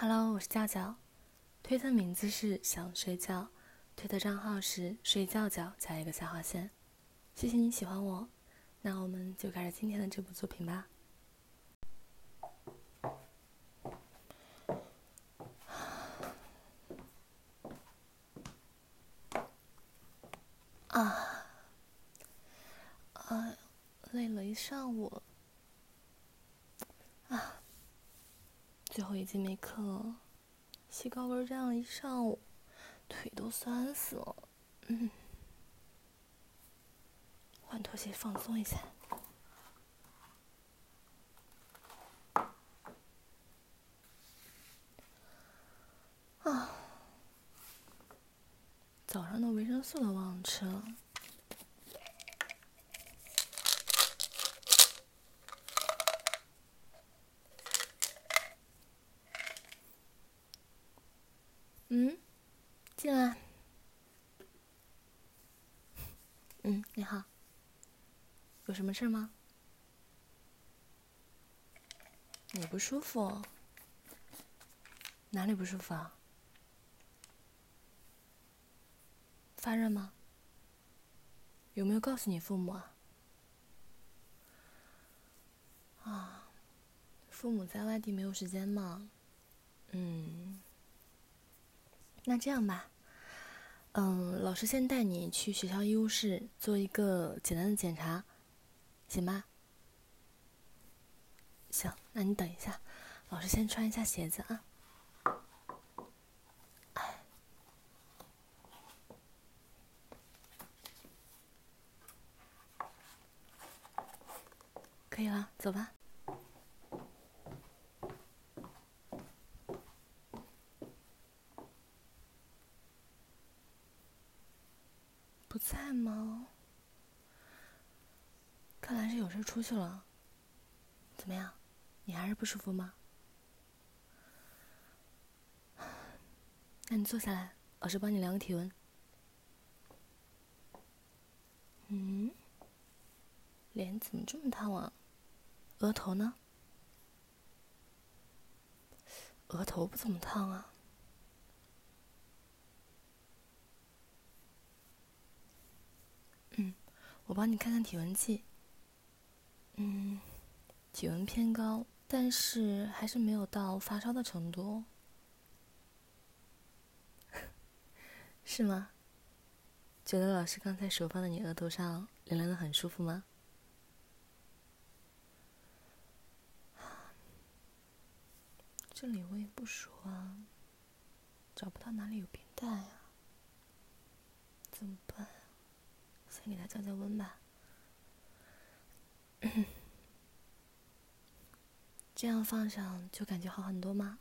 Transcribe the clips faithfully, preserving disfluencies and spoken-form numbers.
Hello，我是教教，推特名字是想睡觉，推特账号是睡觉觉加一个下划线。谢谢你喜欢我，那我们就开始今天的这部作品吧。啊，啊，累了一上午了。啊，最后一节没课，膝高跟站了一上午，腿都酸死了。嗯，换拖鞋放松一下。啊，早上的维生素都忘了吃了。嗯，进来。嗯，你好，有什么事吗？你不舒服？哪里不舒服啊？发热吗？有没有告诉你父母啊？啊，父母在外地没有时间吗？嗯，那这样吧，嗯，老师先带你去学校医务室做一个简单的检查，行吧？行，那你等一下，老师先穿一下鞋子啊。可以了，走吧。不在吗？看来是有事出去了。怎么样？你还是不舒服吗？那你坐下来，老师帮你量个体温。嗯，脸怎么这么烫啊？额头呢？额头不怎么烫啊。嗯，我帮你看看体温计。嗯，体温偏高，但是还是没有到发烧的程度。是吗？觉得老师刚才手放在你额头上，凉凉的很舒服吗？这里我也不说啊，找不到哪里有冰袋啊，怎么办？先给他降降温吧。这样放上就感觉好很多吗？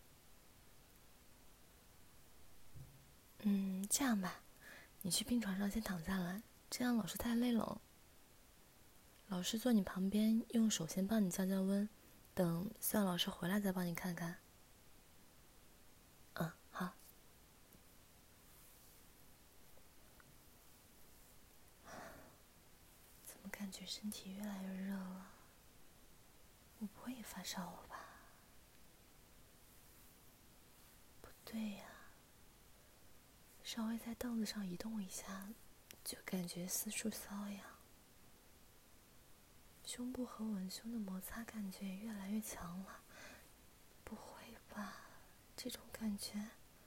嗯，这样吧，你去病床上先躺下来，这样老师太累了。老师坐你旁边，用手先帮你降降温，等向老师回来再帮你看看。嗯，好。怎么感觉身体越来越热了？我不会也发烧了吧？不对呀，稍微在凳子上移动一下，就感觉四处瘙痒，胸部和文胸的摩擦感觉也越来越强了。不会吧？这种感觉，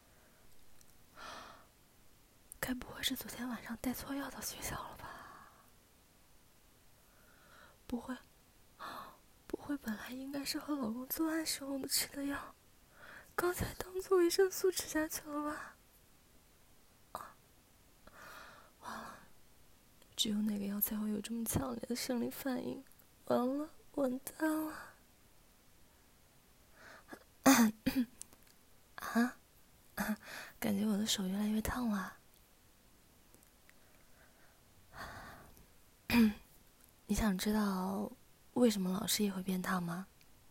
该不会是昨天晚上带错药到学校了吧？不会，不会，本来应该是和老公做爱时候我们吃的药，刚才当做维生素吃下去了吧？啊，完了，只有那个药才会有这么强烈的生理反应。完了，完蛋了！啊，感觉我的手越来越烫了。你想知道为什么老师也会变烫吗？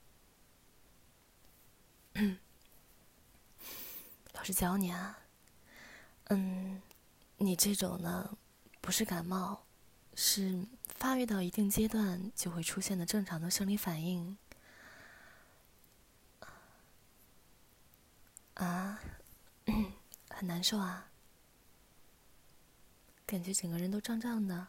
老师教你啊。嗯，你这种呢，不是感冒，是发育到一定阶段就会出现的正常的生理反应。 啊，很难受啊，感觉整个人都胀胀的。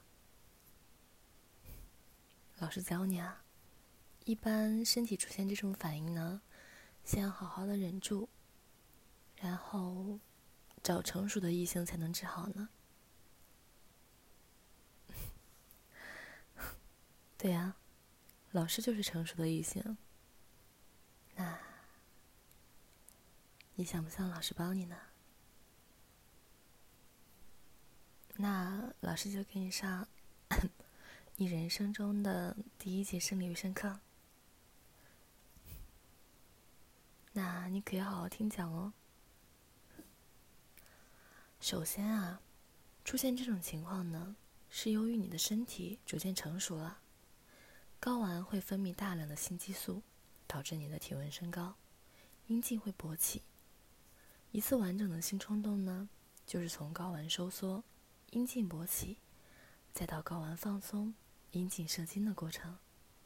老师教你啊，一般身体出现这种反应呢，先要好好的忍住，然后找成熟的异性才能治好呢。对呀、啊，老师就是成熟的异性。那你想不想老师帮你呢？那老师就给你上你人生中的第一节生理卫生课。那你可要好好听讲哦。首先啊，出现这种情况呢，是由于你的身体逐渐成熟了，睾丸会分泌大量的性激素，导致你的体温升高，阴茎会勃起。一次完整的性冲动呢，就是从睾丸收缩、阴茎勃起，再到睾丸放松、阴茎射精的过程。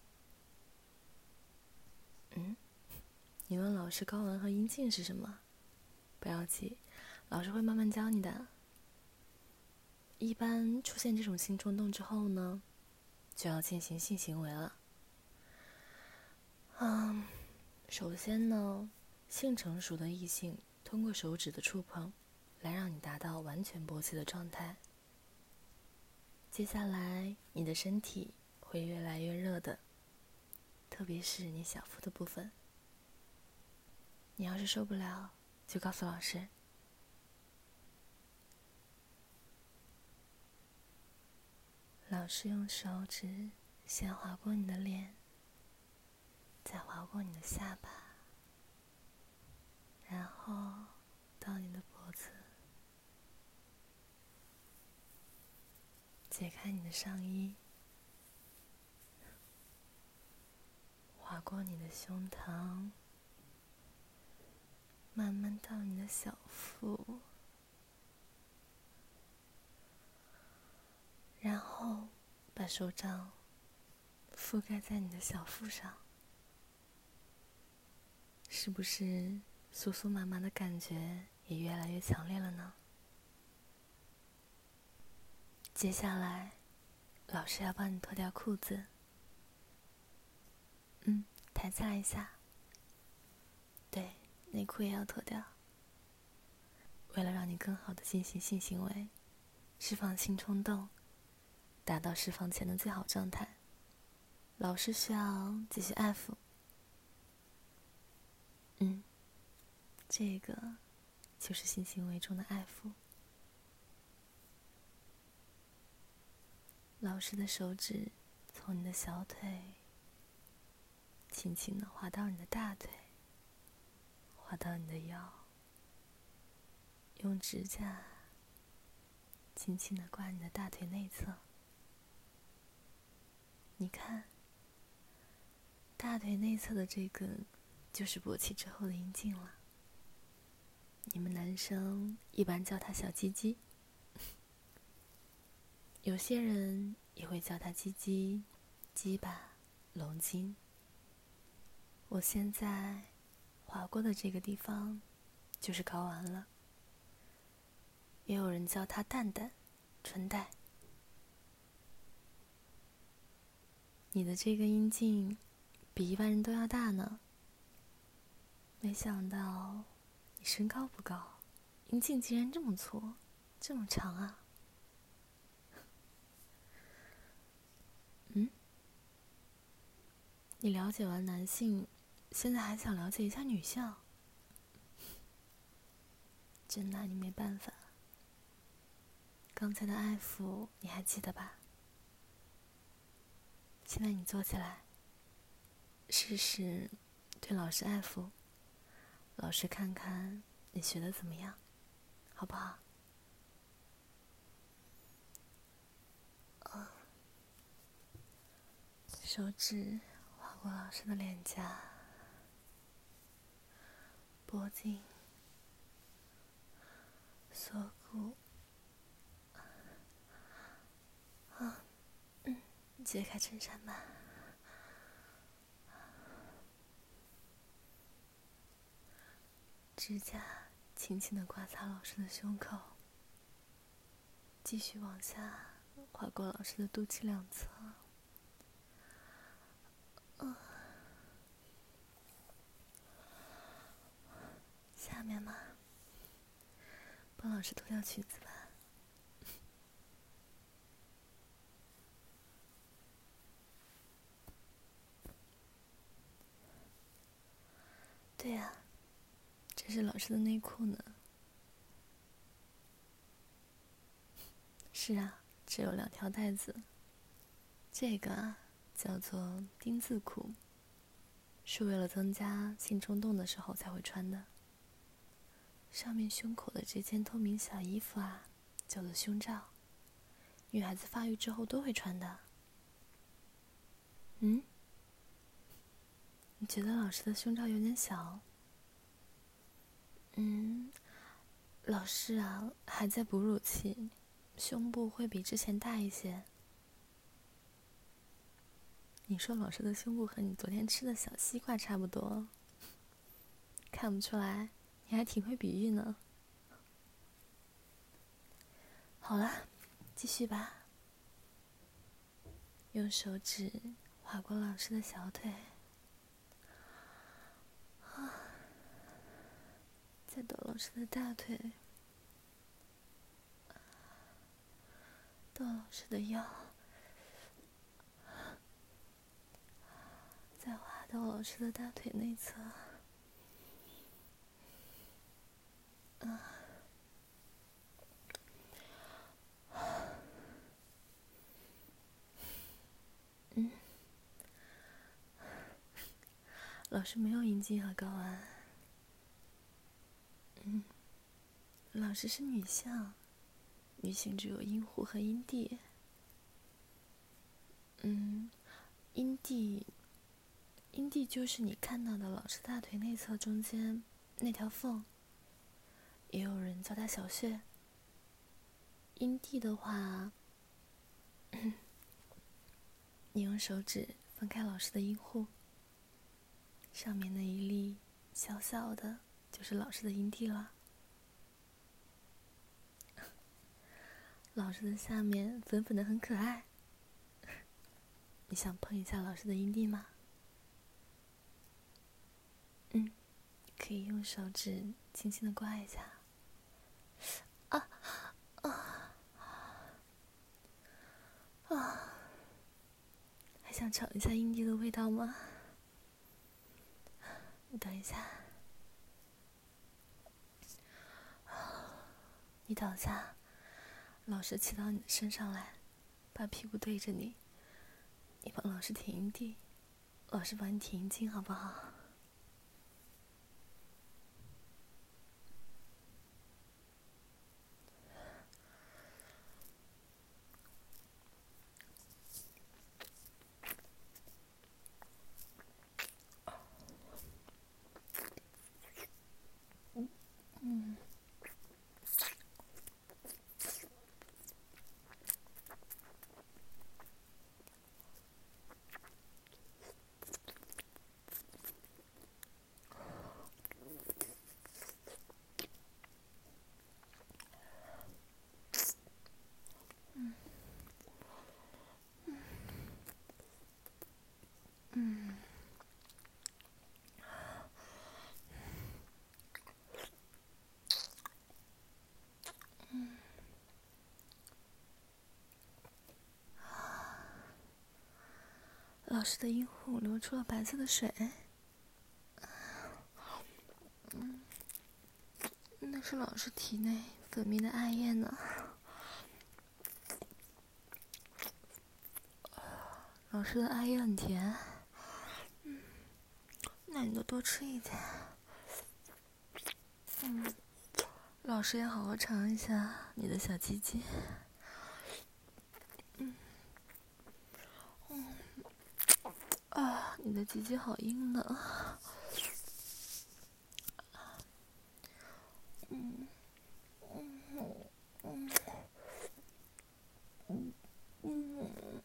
嗯，你问老师睾丸和阴茎是什么？不要急，老师会慢慢教你的。一般出现这种性冲动之后呢，就要进行性行为了。嗯，首先呢，性成熟的异性通过手指的触碰，来让你达到完全勃起的状态。接下来，你的身体会越来越热的，特别是你小腹的部分。你要是受不了，就告诉老师。老师用手指先划过你的脸，再划过你的下巴，然后到你的脖子，解开你的上衣，划过你的胸膛，慢慢到你的小腹，然后把手掌覆盖在你的小腹上。是不是酥酥麻麻的感觉也越来越强烈了呢？接下来，老师要帮你脱掉裤子。嗯，抬起来一下。对，内裤也要脱掉。为了让你更好的进行性行为，释放性冲动，达到释放前的最好状态，老师需要继续爱抚。嗯，这个就是性行为中的爱抚。老师的手指从你的小腿轻轻地滑到你的大腿，滑到你的腰，用指甲轻轻地刮你的大腿内侧。你看，大腿内侧的这根就是勃起之后的阴茎了。你们男生一般叫它小鸡鸡，有些人也会叫它鸡鸡、鸡巴、龙筋。我现在划过的这个地方就是睾丸了，也有人叫它蛋蛋、春带。你的这个阴茎比一般人都要大呢，没想到你身高不高，阴茎竟然这么粗，这么长啊！嗯？你了解完男性，现在还想了解一下女性？真拿你没办法。刚才的爱抚你还记得吧？现在你坐起来，试试对老师爱抚，老师看看你学的怎么样，好不好？啊，手指划过老师的脸颊、脖颈、锁骨，啊，嗯，解开衬衫吧。指甲轻轻地刮擦老师的胸口，继续往下划过老师的肚脐两侧。嗯，下面嘛，帮老师脱掉裙子吧。对呀、啊，这是老师的内裤呢。是啊，只有两条带子。这个啊，叫做丁字裤，是为了增加性冲动的时候才会穿的。上面胸口的这件透明小衣服啊，叫做胸罩，女孩子发育之后都会穿的。嗯？你觉得老师的胸罩有点小？嗯，老师啊，还在哺乳期，胸部会比之前大一些。你说老师的胸部和你昨天吃的小西瓜差不多，看不出来，你还挺会比喻呢。好了，继续吧。用手指划过老师的小腿，再到老师的大腿，到老师的腰，再滑到老师的大腿内侧。啊，嗯，老师没有阴茎和睾丸。嗯，老师是女性，女性只有阴户和阴蒂。嗯，阴蒂，阴蒂就是你看到的老师大腿内侧中间那条缝，也有人叫它小穴。阴蒂的话，你用手指分开老师的阴户，上面那一粒小小的，就是老师的阴蒂了。老师的下面粉粉的很可爱，你想碰一下老师的阴蒂吗？嗯，可以用手指轻轻的刮一下。啊啊啊！还想尝一下阴蒂的味道吗？你等一下，你等下，老师骑到你的身上来，把屁股对着你，你帮老师舔阴蒂，老师帮你舔阴茎，好不好？嗯。嗯，嗯，老师的阴户流出了白色的水。嗯，那是老师体内分泌的艾叶呢。老师的艾叶很甜。嗯，那你就多吃一点。嗯，老师也好好尝一下你的小鸡鸡。嗯，嗯，啊，你的鸡鸡好硬呢。嗯，嗯，嗯，嗯，嗯，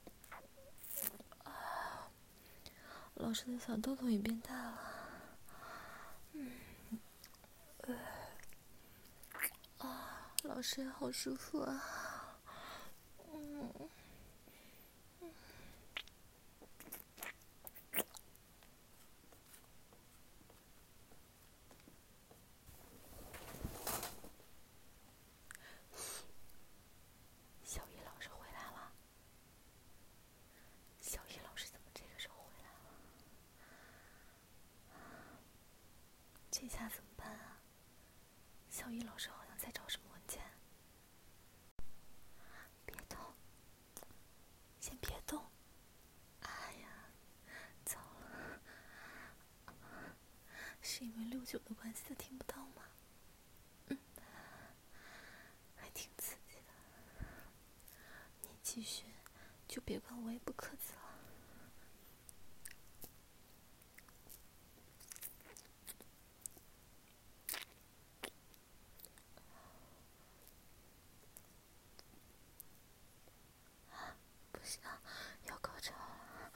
啊，老师的小豆豆也变大了。嗯，呃老师也好舒服啊。嗯。小叶老师回来了。小叶老师怎么这个时候回来了？这下怎么办啊？小叶老师好像在找什么文件。别动，先别动。哎呀，糟了，是因为六九的关系他听不到吗？嗯，还挺刺激的。你继续，就别管我也不客气了。不行，要高潮了。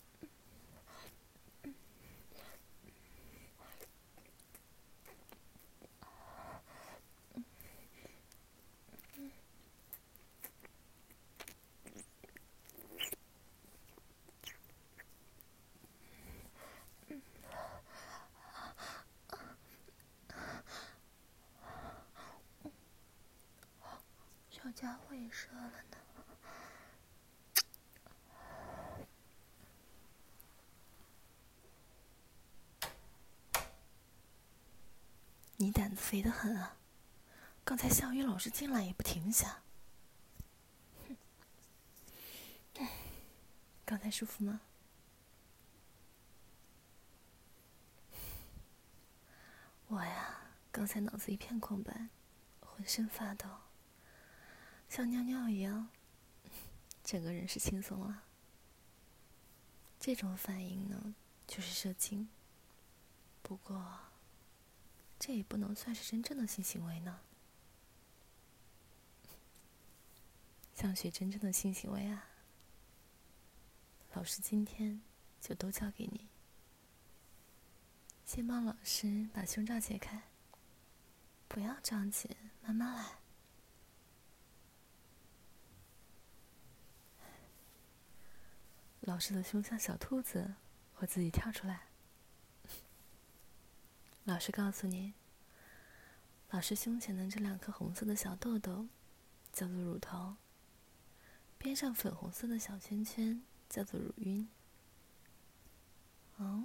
小家伙也射了呢。你胆子肥得很啊！刚才小雨老师进来也不停下。刚才舒服吗？我呀，刚才脑子一片空白，浑身发抖，像尿尿一样，整个人是轻松了。这种反应呢，就是射精。不过，这也不能算是真正的性行为呢。想学真正的性行为啊，老师今天就都教给你。先帮老师把胸罩解开，不要着急，慢慢来。老师的胸像小兔子，会自己跳出来。老师告诉你，老师胸前的这两颗红色的小豆豆叫做乳头，边上粉红色的小圈圈叫做乳晕。哦，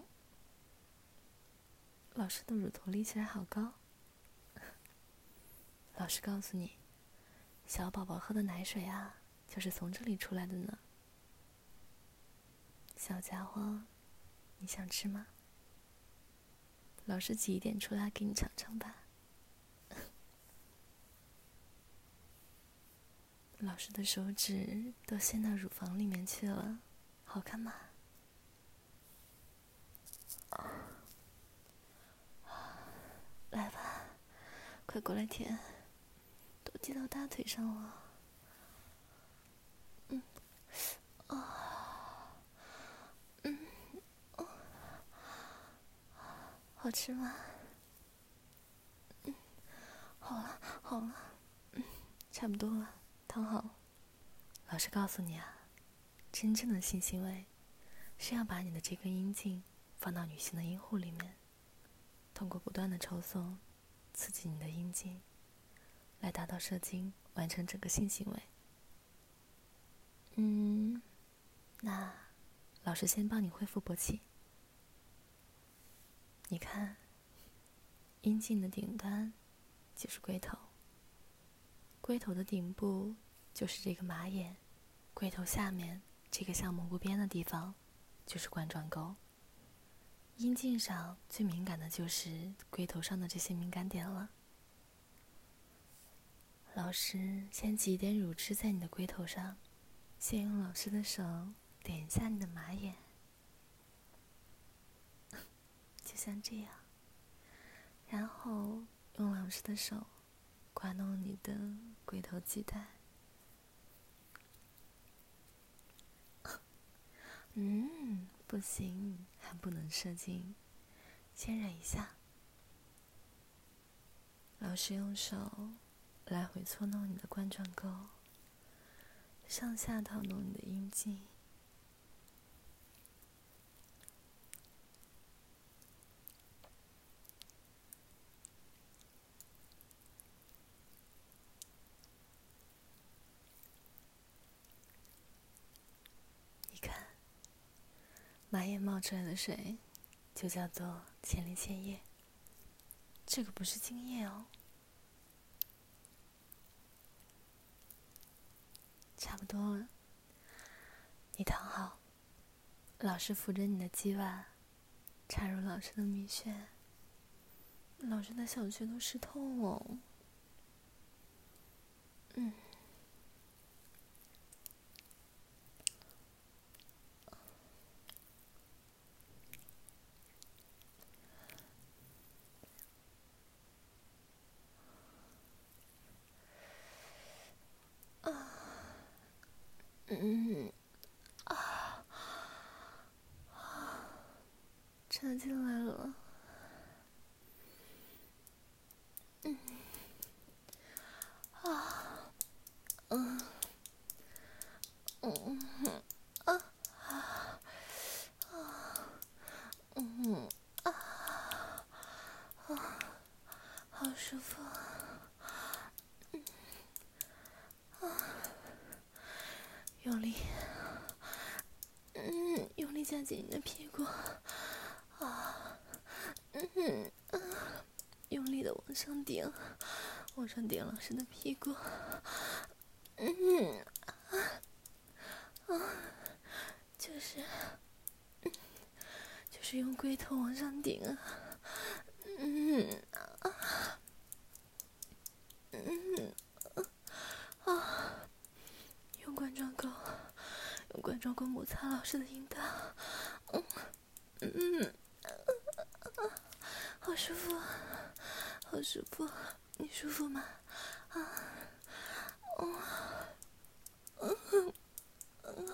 老师的乳头立起来好高。老师告诉你，小宝宝喝的奶水啊，就是从这里出来的呢。小家伙，你想吃吗？老师挤一点出来给你尝尝吧。老师的手指都陷到乳房里面去了，好看吗？来吧，快过来舔，都滴到大腿上了。嗯，啊，嗯，哦，好吃吗？嗯，好了，好了，嗯，差不多了，躺好。老师告诉你啊，真正的性行为是要把你的这根阴茎放到女性的阴户里面，通过不断的抽送刺激你的阴茎，来达到射精，完成整个性行为。嗯，那老师先帮你恢复勃起。你看，阴茎的顶端就是龟头，龟头的顶部就是这个马眼，龟头下面这个像蘑菇边的地方就是冠状沟。阴茎上最敏感的就是龟头上的这些敏感点了。老师先挤一点乳汁在你的龟头上，先用老师的手点一下你的马眼，就像这样，然后用老师的手刮弄你的龟头系带。嗯，不行，还不能射精，先忍一下。老师用手来回搓弄你的冠状沟，上下套弄你的阴茎。你看，马眼冒出来的水，就叫做前列腺液。这个不是精液哦。差不多了，你躺好，老师扶着你的鸡娃，插入老师的蜜穴，老师的小穴都湿透了。嗯。嗯啊啊，插进来了。嗯啊嗯嗯啊啊啊嗯啊啊，好舒服。嗯啊，用力。嗯，用力夹紧你的屁股，啊，嗯啊，用力的往上顶，往上顶老师的屁股，嗯啊啊，就是，嗯，就是用龟头往上顶啊，嗯啊，嗯啊，用冠状沟。用冠状沟摩擦老师的阴道，嗯嗯，好舒服，好舒服，你舒服吗？啊，哦，嗯嗯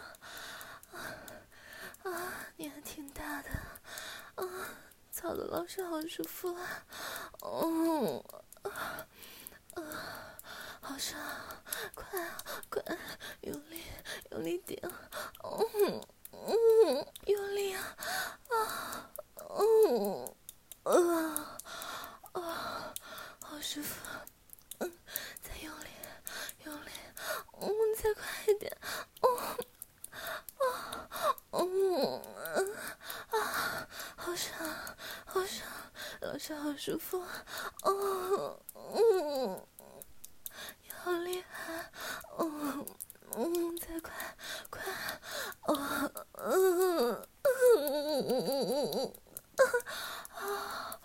啊，你还挺大的，啊，操的老师好舒服啊，哦，啊啊，好爽，快啊快，用力用力顶，嗯嗯，用力啊啊嗯啊啊，好舒服，嗯，再用力用力，嗯，再快一点，嗯啊嗯啊，好爽好爽，老师好舒服，嗯嗯，你好厉害，嗯嗯，再快快，哦嗯嗯嗯啊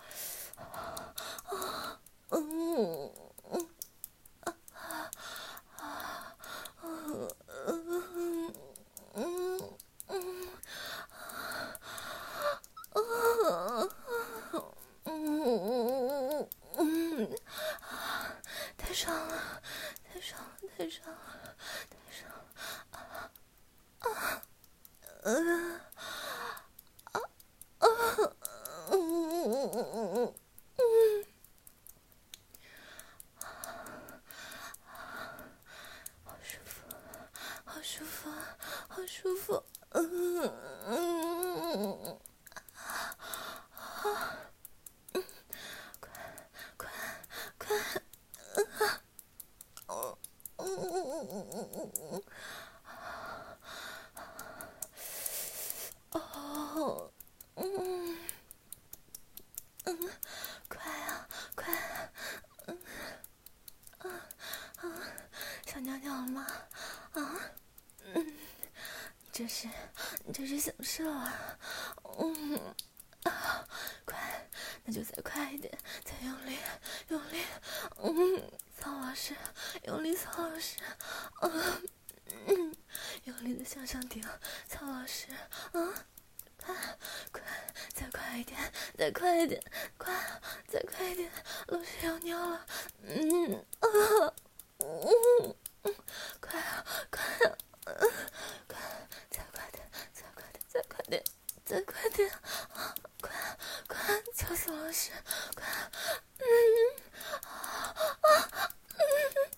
啊嗯嗯啊啊嗯嗯嗯嗯啊嗯嗯，太爽了，太爽了，太爽了，太爽了！啊，嗯啊啊，嗯嗯嗯，好舒服，好舒服，好舒服，嗯嗯啊，快快快，嗯嗯嗯嗯嗯。哦，嗯嗯，快啊快啊，嗯啊啊，想尿尿了吗？啊，嗯，你这是你这是想射啊？嗯啊，快，那就再快一点，再用力用力，嗯，曹老师，用力曹老师，嗯嗯，用力的向上顶，曹老师，嗯。快快，再快一点，再快一点，快，再快一点，老师要尿了，嗯啊，嗯嗯，快啊快啊，嗯，快，再快点，再快点，再快点，再快点，啊，快快，敲死老师，快，嗯啊啊嗯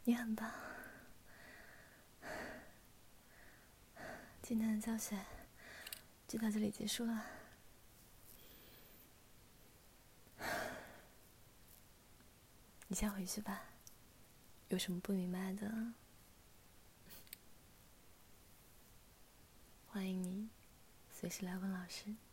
你很棒。今天的教学就到这里结束了。你先回去吧，有什么不明白的，欢迎你随时来问老师。